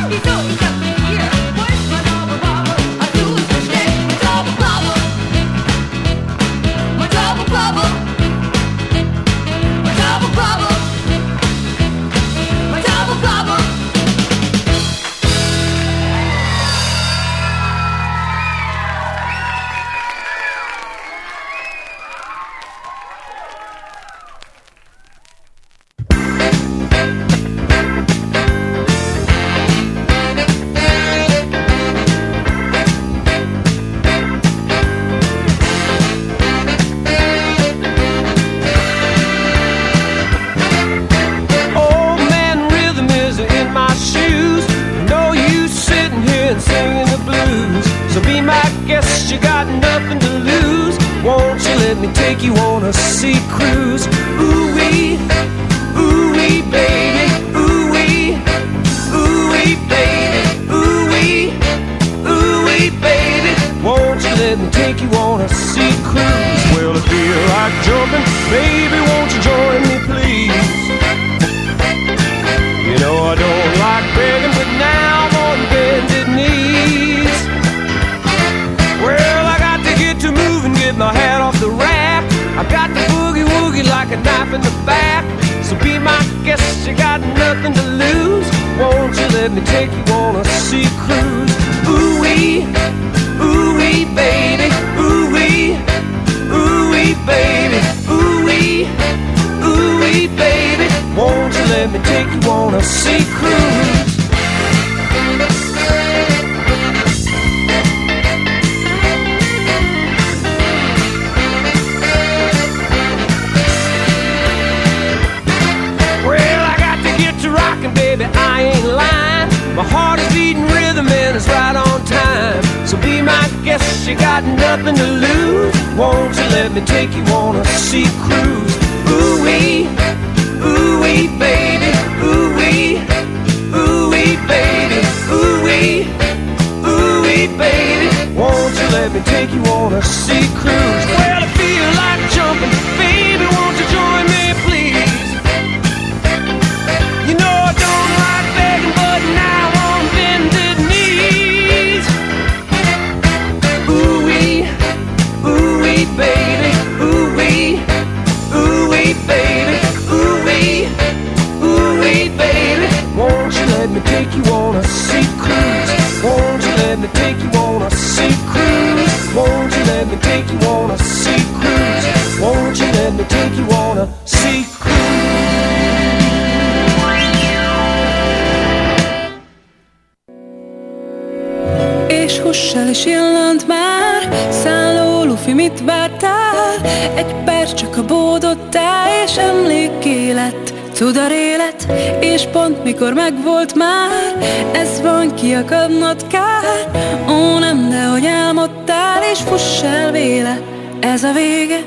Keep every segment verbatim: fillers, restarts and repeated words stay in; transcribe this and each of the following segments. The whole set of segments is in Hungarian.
Cudar élet, és pont mikor megvolt már, ez van, kiakadnod kár. Ó nem, de hogy álmodtál, és fuss el véle, ez a vége.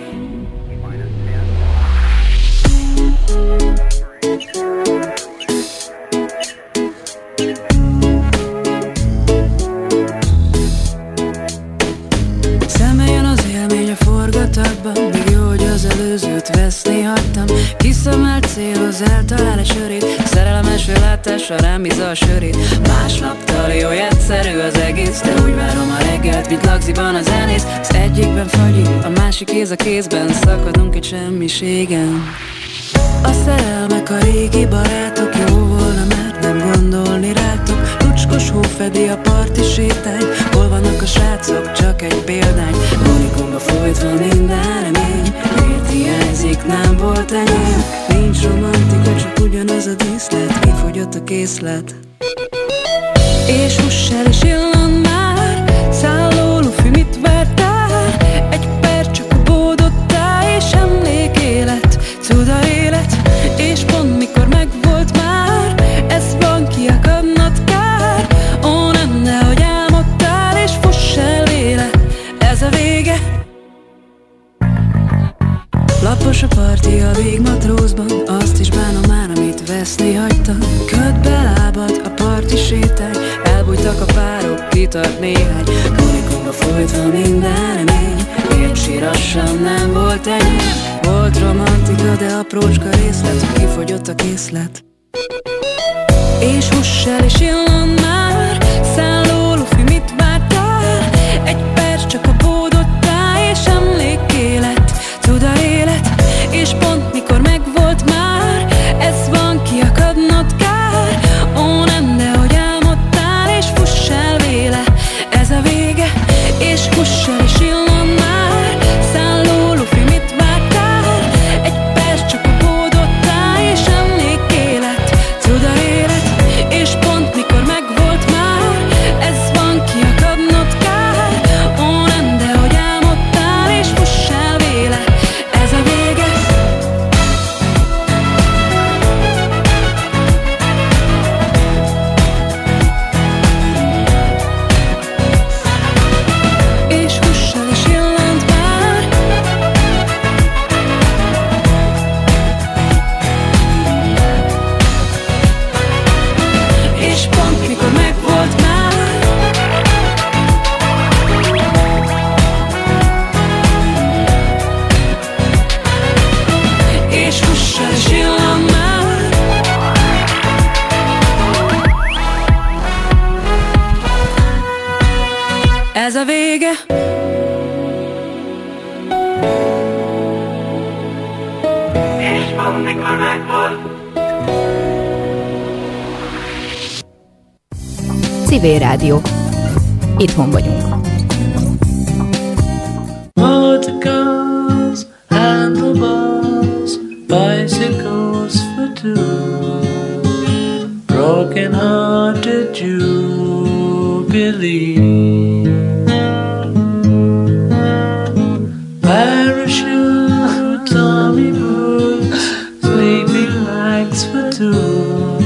Szemeljen az élmény a forgatatban, még jó, hogy az előzőt veszni hagytam. Kiszemelt céloz, eltalál a sörét, szerelmes látásra rám bízza a sörét. Másnap tali, oly egyszerű az egész, de úgy várom a reggelt, mint lagziban az zenész. Az egyikben fagyik, a másik kéz a kézben, szakadunk egy semmiségen. A szerelmek a régi barátok, jó volna már nem gondolni rátok. Lucskos hó fedi a parti sétány, hol vannak a srácok, csak egy példány. Holikomba folytva minden remény, miért hiányzik, nem volt enyém. Nincs romantika, csak ugyanaz a díszlet, kifogyott a készlet. És huss el és illan már, szálló lufi, mit vártál? Egy perc csak a bódottál, és emlékélet, cuda élet. És pont mikor megvolt már, ez van, kiakadnod kár. Ó nem, de hogy álmodtál, és fuss el véle, ez a vége. Lapos a parti a végmatrózban, azt is bánom már, amit veszni hagytam. Ködd be lábad, a parti sétány, elbújtak a párok, kitart néhány. Holikomba folytva minden remény, miért sírassan nem volt enyém. Volt romantika, de aprócska részlet, kifogyott a készlet. És huss el és illan már, ez a vége. És van, mikor megvan. Civil Rádió. Itthon vagyunk. Motorcars, handlebars, bicycles for two, broken-hearted jubilee. Parachute, army boots, sleeping bags for two.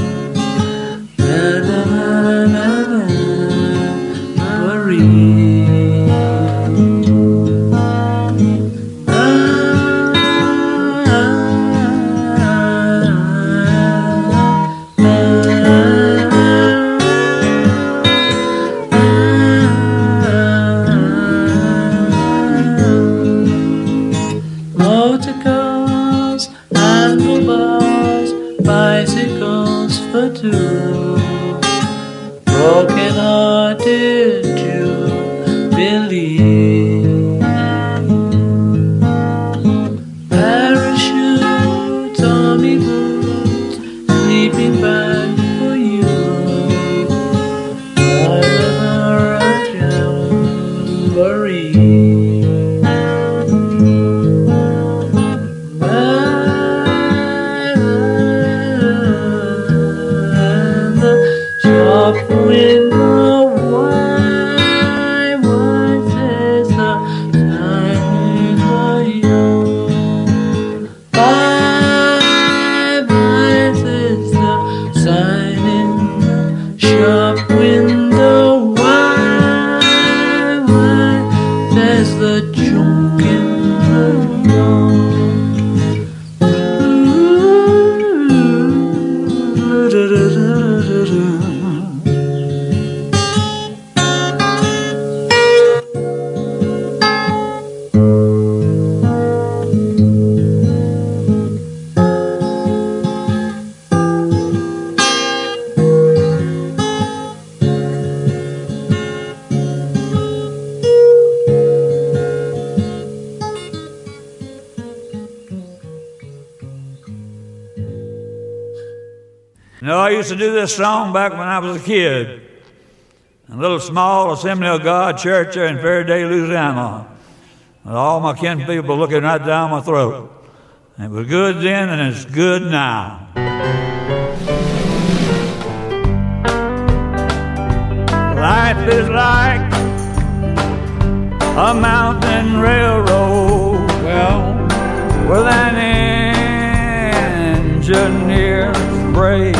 To do this song back when I was a kid. A little small Assembly of God church there in Faraday, Louisiana. With all my kin people looking right down my throat. It was good then and it's good now. Life is like a mountain railroad. Well, with an engineer's brave.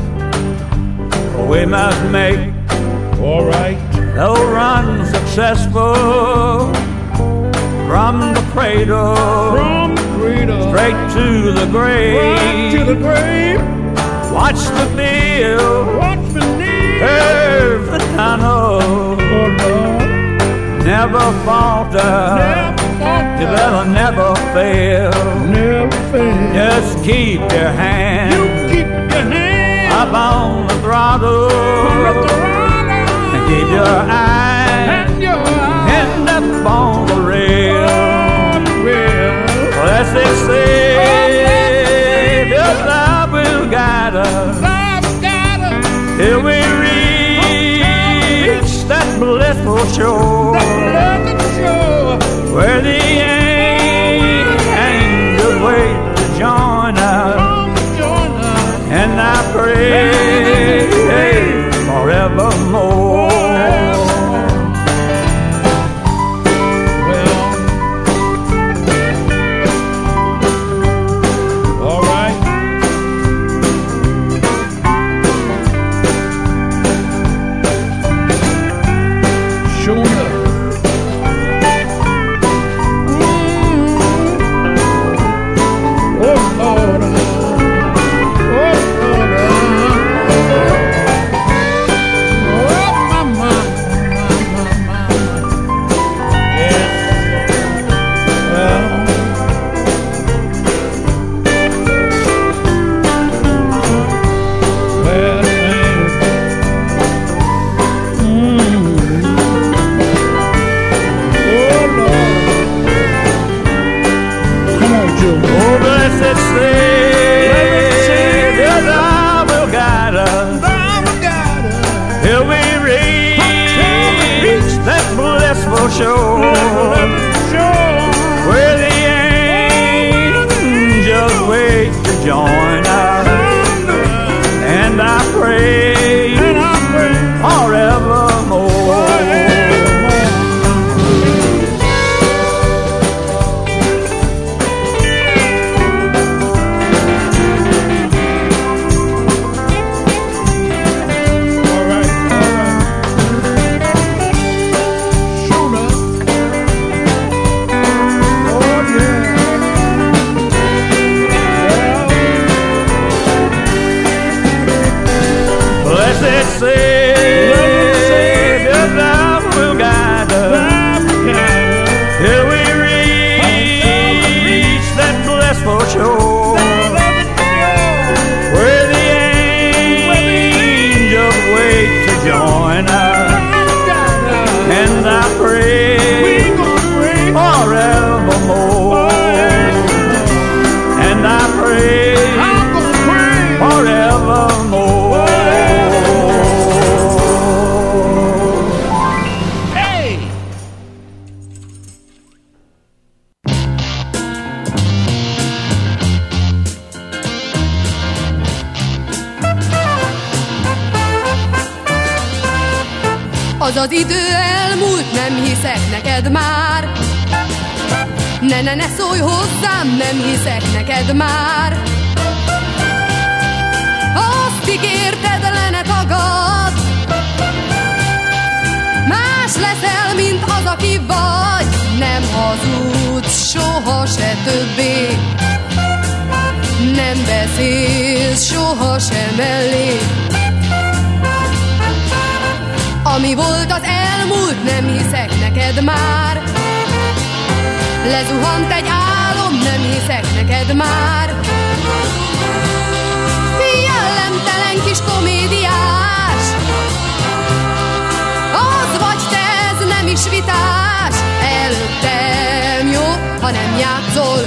We must make, all right, they'll run successful from the cradle, from the cradle, straight to the grave, right to the grave. Watch the field, watch the knee, curve the tunnel, oh Lord. Never falter, never falter, you'll never fail, never fail. Just keep your hand, you keep your hand up on the throttle, and keep your eyes end up on the rail. Well, as they say, your love will guide us till we reach that blissful shore, where the angels wait to join us. And I pray forevermore. Well, all right. Sure enough. Mm-hmm. Oh, Lord. Oh, Lord. Oh, till we reach that blissful shore where the angels wait to join us. And I pray forevermore. Savior, thou will guide us till we reach that blissful shore where the angels wait to join us. And I pray forevermore. And I pray forevermore. Az az idő elmúlt, nem hiszek neked már. Ne, ne, ne szólj hozzám, nem hiszek neked már. Azt ígérted, le ne tagad. Más leszel, mint az, aki vagy. Nem hazudsz soha se többé. Nem beszélsz soha se mellé. Ami volt az elmúlt, nem hiszek neked már. Lezuhant egy álom, nem hiszek neked már. Jellemtelen kis komédiás. Az vagy te, ez nem is vitás. Előttem jó, ha nem játszol.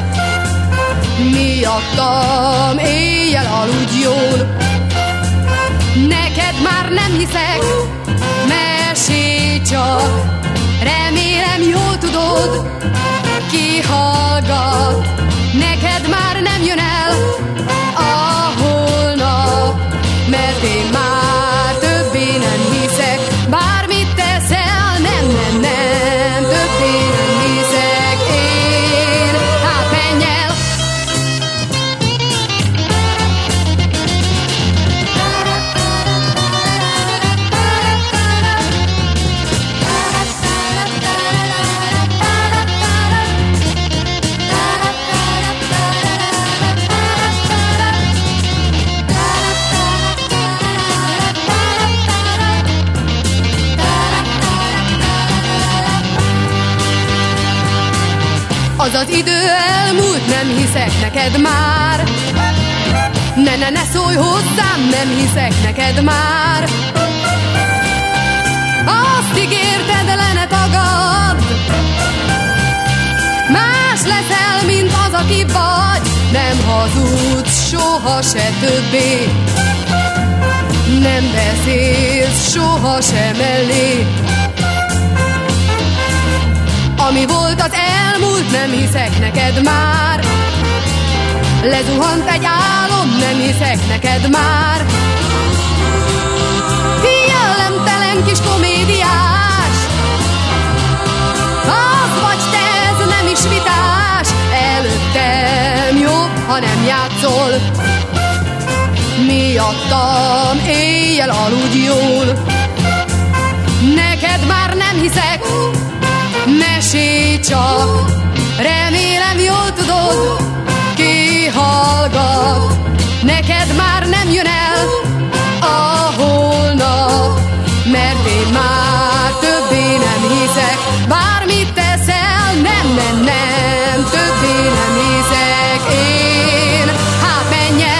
Miattam éjjel aludj jól. Neked már nem hiszek, mesélj csak. Remélem jól tudod, ki hallgat. Neked már nem jön el a holnap, mert én már többé nem hiszek. Bármit teszel, nem, nem, nem, többé nem hiszek én. Hát menj el! Az az idő elmúlt, nem hiszek neked már. Ne, ne, ne szólj hozzám, nem hiszek neked már. Azt ígérted, le ne tagad. Más leszel, mint az, aki vagy. Nem hazudsz soha se többé. Nem beszélsz soha se mellé. Ami volt az elmúlt, nem hiszek neked már. Lezuhant egy álom, nem hiszek neked már. Jellemtelen kis komédiás. Az vagy te, ez nem is vitás. Előttem jobb, ha nem játszol. Miattam éjjel aludj jól. Neked már nem hiszek, mesélj csak. Remélem jól tudod, ki hallgat. Neked már nem jön el a holnap, mert én már többé nem hiszek. Bármit teszel, nem, nem, nem, többé nem hiszek én. Hát menj el!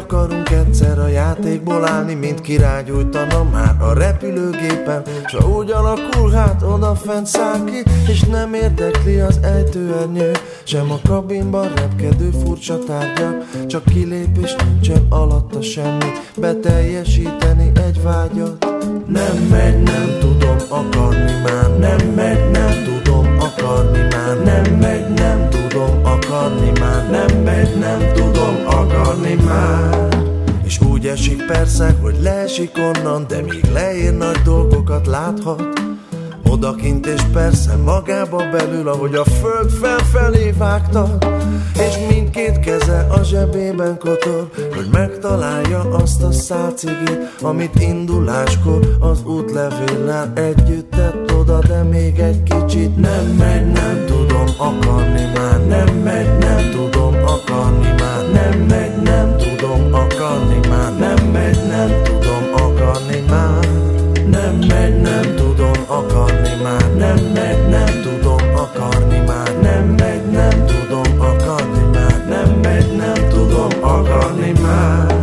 akarunk egyszer a játékból állni, mint király gyújtana már a repülőgépen. S ha úgy alakul, hát odafent száll ki, és nem érdekli az ejtőernyő, sem a kabinban repkedő furcsa tárgyak. Csak kilépés, nincsen alatta semmi, beteljesíteni egy vágyat. Nem megy, nem tudom akarni már, nem megy, nem tudom akarni már, nem megy, nem tudom akarni már, nem megy, nem tudom akarni már. És úgy esik persze, hogy leesik onnan, de még leér, nagy dolgokat láthat odakint, és persze magába belül, ahogy a föld felfelé vágta, és mindkét keze a zsebében kotor, hogy megtalálja azt a szál cigit, amit induláskor az útlevéllel együtt tett oda, de még egy kicsit. Nem megy, nem tudom akarni már, nem megy, nem tudom akarni már, nem megy, nem tudom akarni már, nem megy, nem tudom akarni már, nem megy, nem tudom akarni már, nem megy, nem tudom akarni már, nem megy, nem tudom akarni már, nem megy, nem tudom akarni már.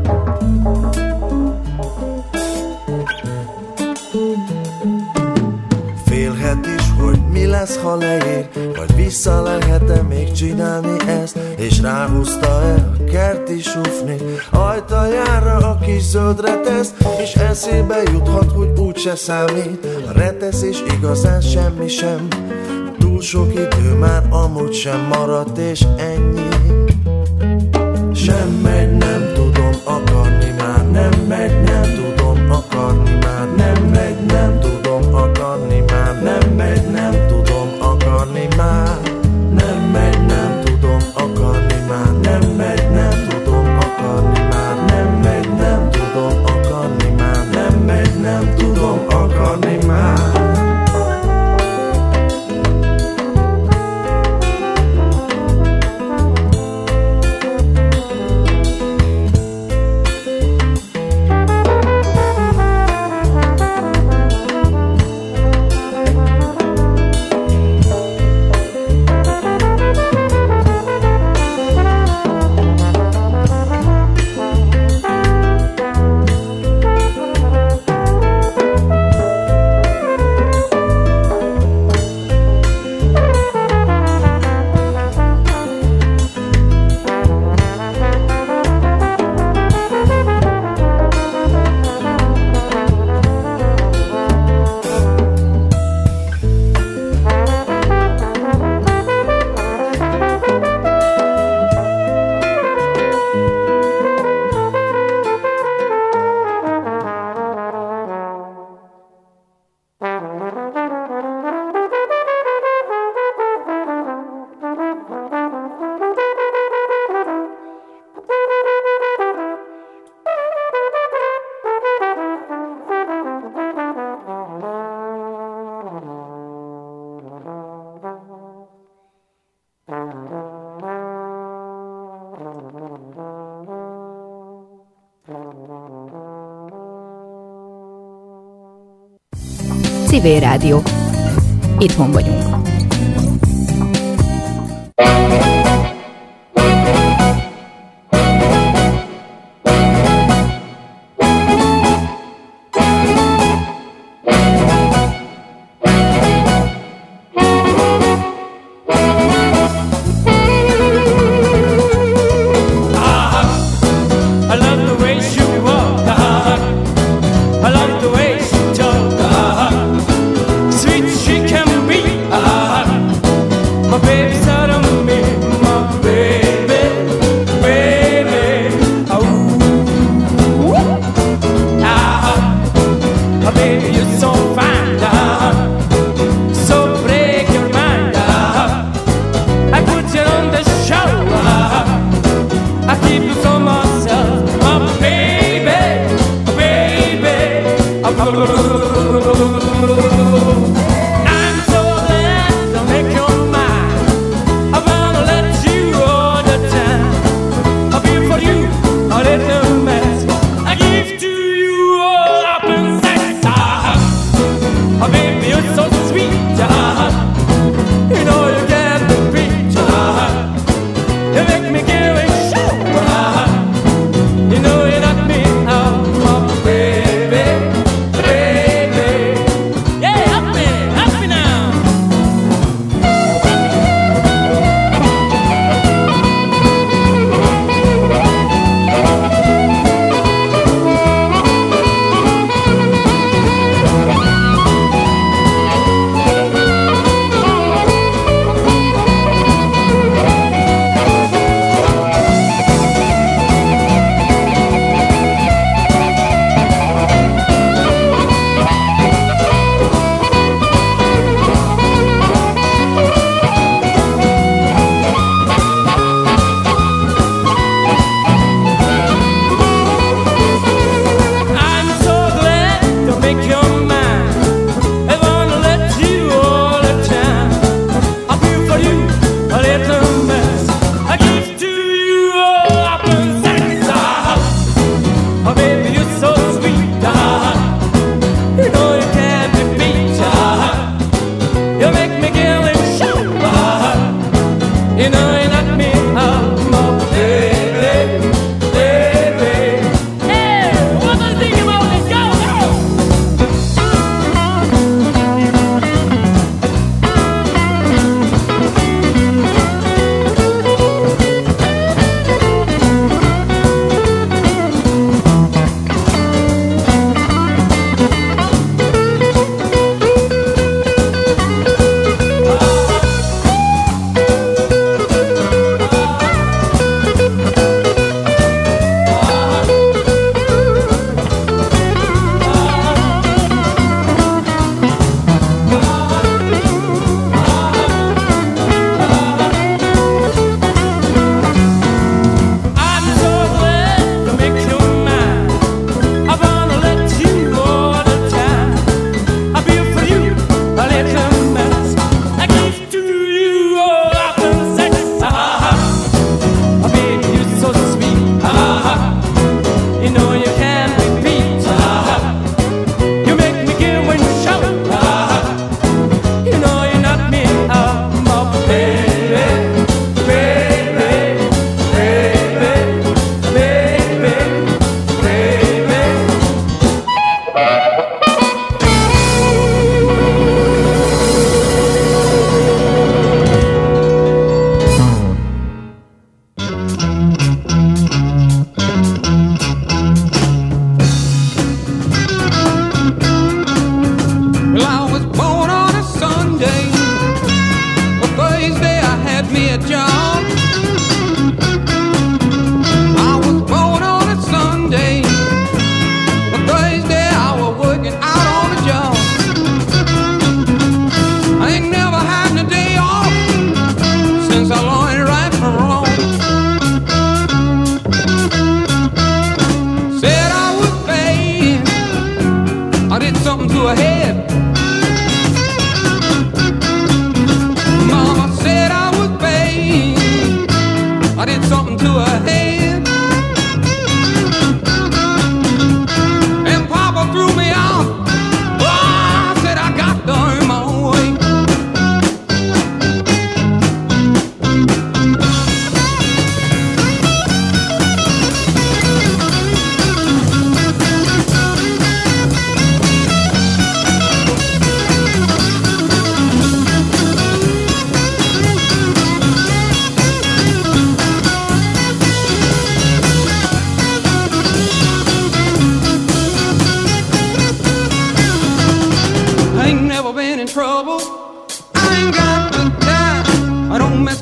Félhet is, hogy mi lesz, ha leér, vagy vissza lehet-e még csinálni ezt, és ráhúzta-e a kerti sufni ajtajára a kis zöld retesz, és eszébe juthat, hogy úgyse számít a retesz, és igazán semmi sem, túl sok idő már amúgy sem maradt, és ennyi. Sem megy, nem tudom akarni már, nem megy, nem tudom akarni már, nem megy, nem tudom akarni már, nem megy, nem tudom akarni már, nem megy, nem tudom akarni már, nem megy, nem tudom akarni már, nem megy, nem tudom akarni már, nem megy, nem tudom akarni már. Civil Rádió. Itthon vagyunk. Sweet she can be. Ah.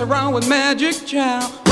around with magic charm.